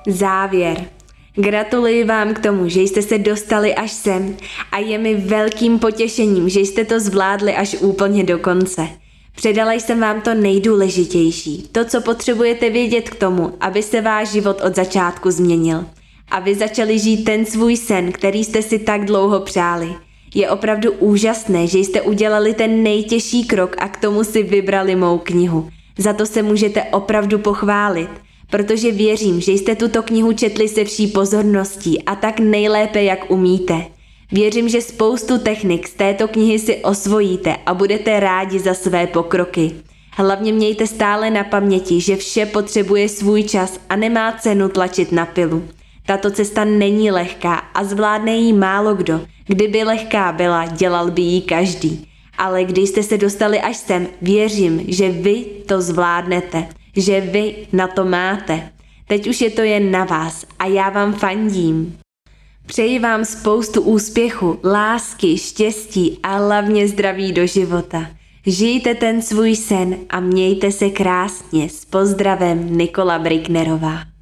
Závěr. Gratuluji vám k tomu, že jste se dostali až sem a je mi velkým potěšením, že jste to zvládli až úplně do konce. Předala jsem vám to nejdůležitější, to, co potřebujete vědět k tomu, aby se váš život od začátku změnil. A vy začali žít ten svůj sen, který jste si tak dlouho přáli. Je opravdu úžasné, že jste udělali ten nejtěžší krok a k tomu si vybrali mou knihu. Za to se můžete opravdu pochválit, protože věřím, že jste tuto knihu četli se vší pozorností a tak nejlépe, jak umíte. Věřím, že spoustu technik z této knihy si osvojíte a budete rádi za své pokroky. Hlavně mějte stále na paměti, že vše potřebuje svůj čas a nemá cenu tlačit na pilu. Tato cesta není lehká a zvládne ji málo kdo. Kdyby lehká byla, dělal by ji každý. Ale když jste se dostali až sem, věřím, že vy to zvládnete, že vy na to máte. Teď už je to jen na vás a já vám fandím. Přeji vám spoustu úspěchu, lásky, štěstí a hlavně zdraví do života. Žijte ten svůj sen a mějte se krásně. S pozdravem Nikola Brignerová.